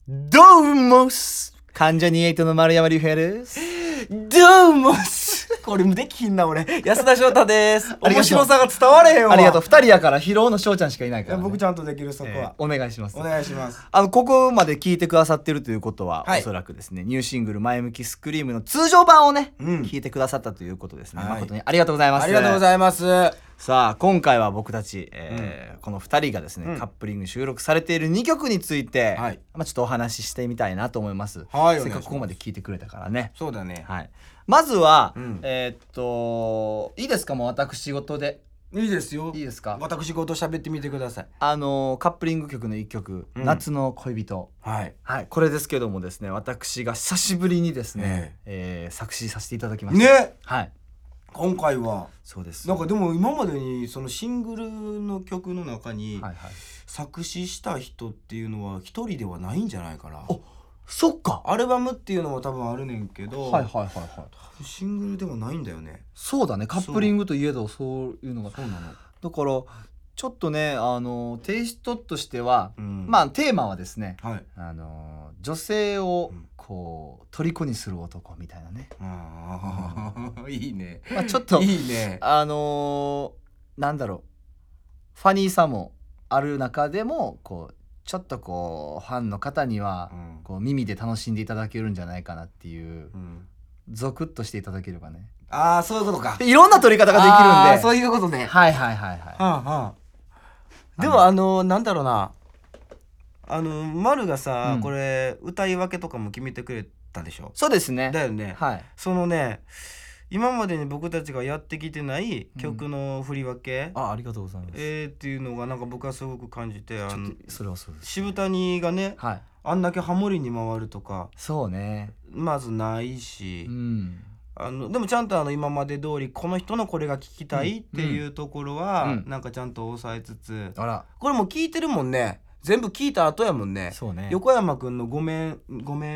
どうも関ジャニ∞の丸山隆平です。 どうもこれできひんな俺。安田翔太です。面白さが伝われへんわ。 ありがとう。2人やから疲労の翔ちゃんしかいないから、ね、 僕ちゃんとできるそこは、 お願いします。 お願いします。 ここまで聞いてくださってるということは、 はい、 おそらくですねニューシングル前向きスクリームの通常版をね、聞いてくださったということですね、誠にありがとうございます。 ありがとうございます。 さあ今回は僕たち、この2人がですね、カップリング収録されている2曲について、ちょっとお話ししてみたいなと思います。せっかくここまで聞いてくれたからね。 そうだね。 まずは、いいですか、もう私事で。 いいですよ。 いいですか、 私事喋ってみてください。 カップリング曲の1曲、夏の恋人、これですけどもですね、私が久しぶりにですね、作詞させていただきましたね。今回はそうです。なんかでも今までにそのシングルの曲の中に作詞した人っていうのは一人ではないんじゃないかな。そっか。アルバムっていうのは多分あるねんけど、多分シングルではないんだよね。そうだね、カップリングといえどそういうのが。そうなの。だからちょっとね、テイストとしては、まあテーマはですね、女性をこう虜にする男みたいなね。いいね。まあちょっといいね。なんだろう、ファニーさもある中でもこうちょっとこうファンの方にはこう耳で楽しんでいただけるんじゃないかなっていう、ゾクッとしていただければね。ああ、そういうことか。いろんな撮り方ができるんで。ああ、そういうことね。はいはいはいはい。 でもなんだろうな、丸がさ、これ歌い分けとかも決めてくれたでしょ。 そうですね。 だよね。そのね、今までに僕たちがやってきてない曲の振り分け、 ありがとうございます。 っていうのがなんか僕はすごく感じて、 それはそうです。 渋谷がね、あんだけハモリに回るとか、そうね、まずないし、でもちゃんと今まで通りこの人のこれが聞きたいっていうところはなんかちゃんと抑えつつ、これも聞いてるもんね。全部聞いた後やもんね。そうね。横山くんのごめん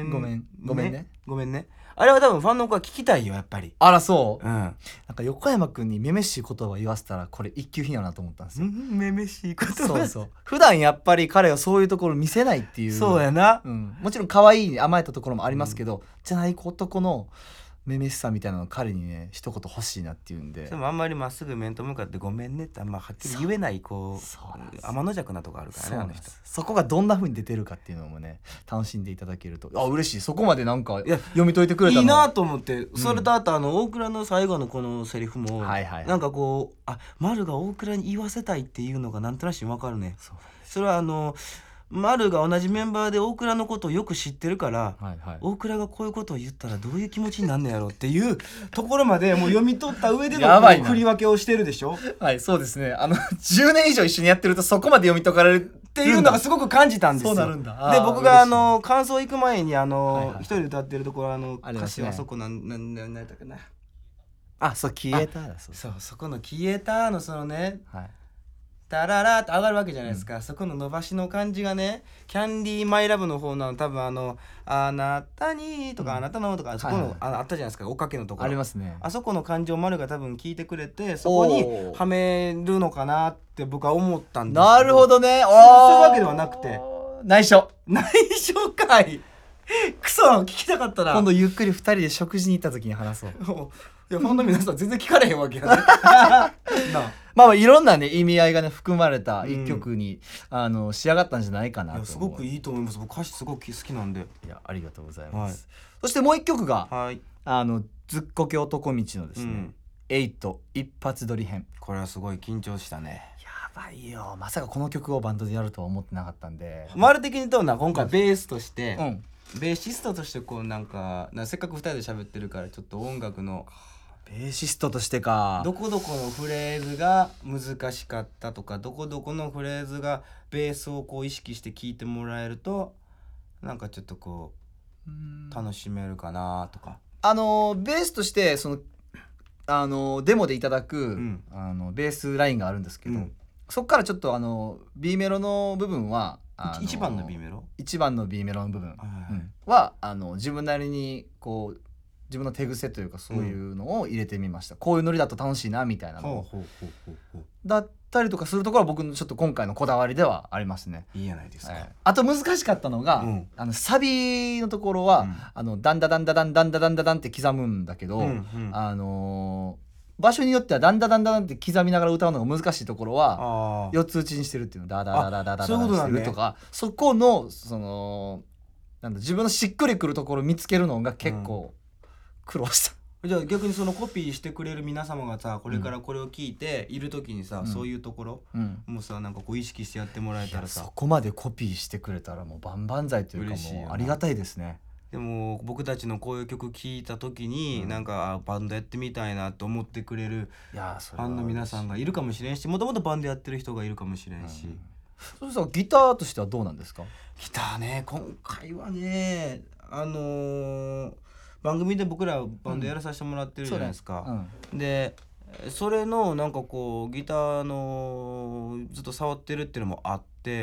ね。あれは多分ファンの子は聞きたいよ、やっぱり。あら、そう。なんか横山くんにめめしい言葉言わせたらこれ一級品やなと思ったんですよ。めめしい言葉。そうそう。普段やっぱり彼はそういうところ見せないっていう。そうやな。もちろん可愛いに甘えたところもありますけど、じゃない男のめめしさみたいなの彼にね一言欲しいなっていうんで。でもあんまりまっすぐ面と向かってごめんねってあんまはっきり言えない、こう天の弱なとこあるからね、あの人。そこがどんな風に出てるかっていうのもね楽しんでいただけると。嬉しい。そこまでなんか読み解いてくれたのいいなと思って。それとあと大倉の最後のこのセリフもなんかこう、丸が大倉に言わせたいっていうのがなんとなしに分かるね。それは丸が同じメンバーで大倉のことをよく知ってるから、大倉がこういうことを言ったらどういう気持ちになんのやろっていうところまでもう読み取った上での振り分けをしてるでしょ。はい、そうですね。10年以上一緒にやってるとそこまで読み解かれるっていうのがすごく感じたんですよ。そうなるんだ。で僕が感想行く前に一人で歌ってるところ歌詞はそこなんだったかな。そう、消えただ。そう、そこの消えたのそのね、タララーって上がるわけじゃないですか、そこの伸ばしの感じがね、キャンディーマイラブの方の多分あなたにとか、あなたのとかそこのあったじゃないですか、おかけのところありますね。あそこの感じを丸が多分聞いてくれて、そこにはめるのかなって僕は思ったんですけど。なるほどね。そういうわけではなくて内緒かい。クソ聞きたかったな。今度ゆっくり2人で食事に行った時に話そう。いやファンの皆さん全然聞かれへんわけやね。まあいろんなね意味合いがね含まれた一曲に仕上がったんじゃないかなと。すごくいいと思います。僕歌詞すごく好きなんで。いやありがとうございます。そしてもう一曲がずっこけ男道のですね8一発撮り編。これはすごい緊張したね。やばいよ。まさかこの曲をバンドでやるとは思ってなかったんで。丸的に言うと今回ベースとしてベーシストとしてこうなんかせっかく2人で喋ってるからちょっと音楽のベーシストとしてか、どこどこのフレーズが難しかったとか、どこどこのフレーズがベースをこう意識して聴いてもらえるとなんかちょっとこう楽しめるかなとか。ベースとしてそのデモでいただく、ベースラインがあるんですけど、そっからちょっとB メロの部分は1番の B メロの部分は自分なりにこう自分の手癖というかそういうのを入れてみました、こういうノリだと楽しいなみたいなのだったりとかするところは僕のちょっと今回のこだわりではありますね。 いいじゃないですか、 あと難しかったのが、サビのところは、ダンダダンダダンダンダダンダダンって刻むんだけど、場所によってはダンダダンダダンって刻みながら歌うのが難しいところは4つ打ちにしてるっていうの、ダダダダダダダしてるとか、そこのそのなんだ自分のしっくりくるところを見つけるのが結構苦労した。 じゃあ逆にそのコピーしてくれる皆様がさこれからこれを聞いている時にさ、そういうところもさなんかこう意識してやってもらえたらさ、 そこまでコピーしてくれたらもう万々歳というかもうありがたいですね。 でも僕たちのこういう曲聴いた時に、なんかバンドやってみたいなと思ってくれるファンの皆さんがいるかもしれんし、もともとバンドやってる人がいるかもしれんし、 そうしたらギターとしてはどうなんですか？ ギターね、今回はね番組で僕らバンドやらさせてもらってるじゃないですか、でそれのなんかこうギターのずっと触ってるっていうのもあって、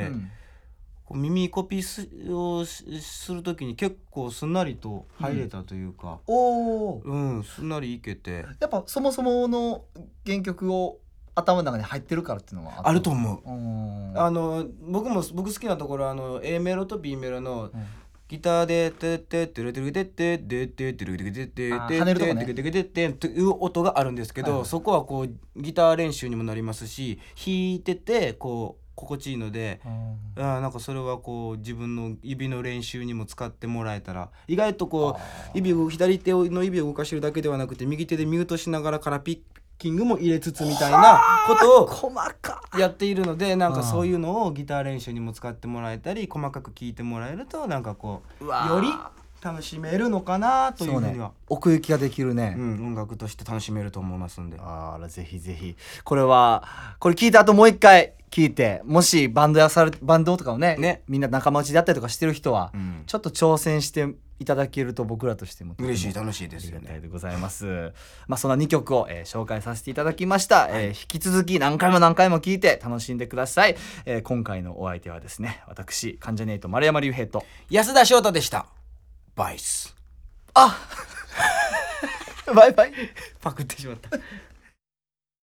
こう耳コピーをする時に結構すんなりと入れたというか、すんなりいけて、 やっぱそもそもの原曲を頭の中に入ってるからっていうのはあると思う。僕好きなところA メロと B メロの、ギターでテテテレテレテテテテテレテレテテテテテテテという音があるんですけど、そこはこうギター練習にもなりますし、弾いててこう心地いいので、なんかそれはこう自分の指の練習にも使ってもらえたら、意外とこう左手の指を動かしてるだけではなくて右手でミュートしながらからピッキングも入れつつみたいなことをやっているので、なんかそういうのをギター練習にも使ってもらえたり細かく聴いてもらえるとなんかこうより楽しめるのかなというふうには、 奥行きができるね、 音楽として楽しめると思いますんで、 ぜひぜひこれ聞いた後もう一回聞いて、もしバンドとかをねみんな仲間内でやったりとかしてる人は、ちょっと挑戦していただけると僕らとしても嬉しい、楽しいですよね。 ありがたいでございます。そんな2曲を、紹介させていただきました、引き続き何回も聞いて楽しんでください。今回のお相手はですね、私関ジャニ∞丸山隆平と安田翔太でした。バイス。 バイバイ。 パクってしまった。